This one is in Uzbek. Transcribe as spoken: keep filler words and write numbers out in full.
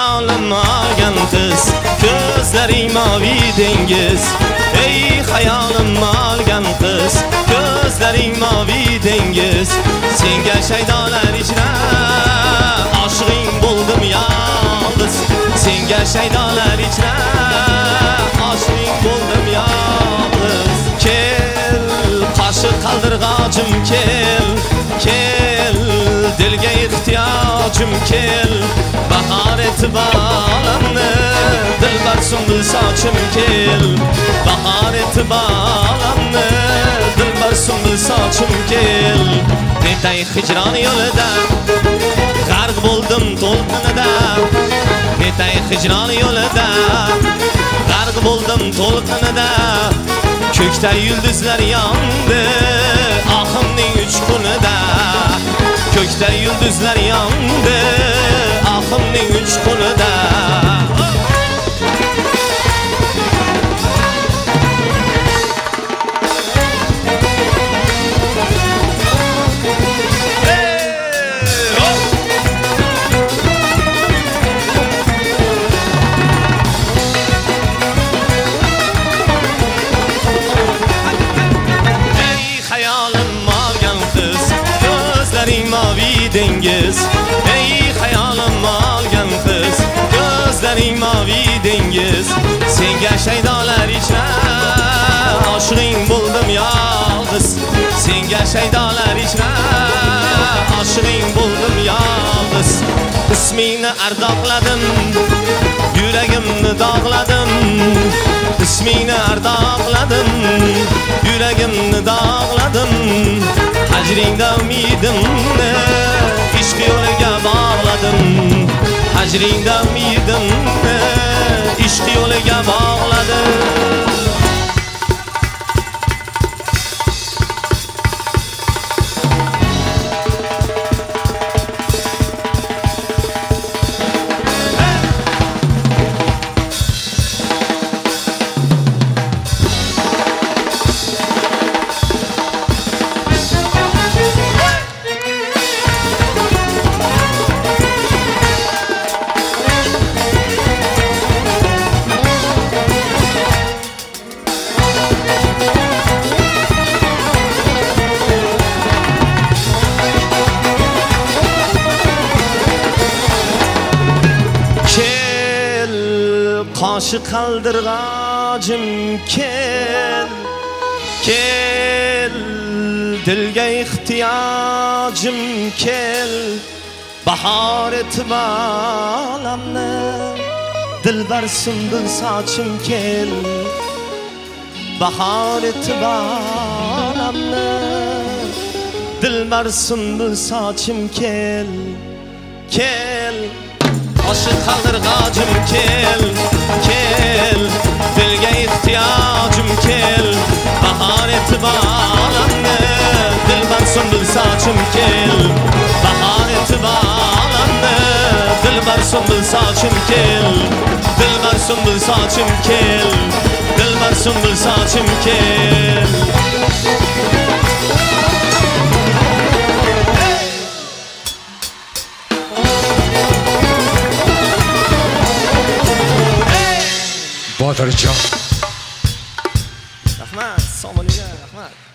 hayolim olgan qiz, ko'zlaring maviy dengiz. Ey hayolim olgan qiz, ko'zlaring maviy dengiz. Senga shaydolar ichra oshiqing bo'ldim yolg'iz. Senga shaydolar ichra oshiqing bo'ldim yolg'iz. Kel qoshi qaldirg'ochim kel, kel dilga ehtiyojim kel. Bahor etib olamni dilbar sumbul sochim kel. Bahor etib olamni dilbar sumbul sochim kel. Netay hijron yo'lida g'arq bo'ldim to'lqinida. Netay hijron yo'lida g'arq bo'ldim to'lqinida. Ko'kda yulduzlar yondi oximning uch kunida. Ko'kda yulduzlar yondi oximning uch kunida. Maviy dengiz, ey hayolim olgan qiz, ko'zlaring maviy dengiz. Senga shaydolar ichra oshiqing bo'ldim yolg'iz. Senga shaydolar ichra oshiqing bo'ldim yolg'iz. Ismingni ardoqladim, yuragimni dog'ladim. Ismingni ardoqladim, yuragimni dog'ladim. Hajringda umidimni ishq yo'liga bog'ladim. Hajringda umidimni ishq yo'liga bog'ladim. Qoshi qaldirg'ochim kel, kel dilga ehtiyojim kel. Bahor etib olamni dilbar sumbul sochim kel. Bahor etib olamni dilbar sumbul sochim kel, kel qoshi qaldirg'ochim kel, kel dilga ehtiyojim kel. Bahor etib olamni dilbar sumbul sochim kel. Bahor etib olamni dilbar sumbul sochim kel. Dilbar sumbul sochim kel. Dilbar sumbul sochim kel. Botirjon. Rahmat, assalomu alaykum, rahmat.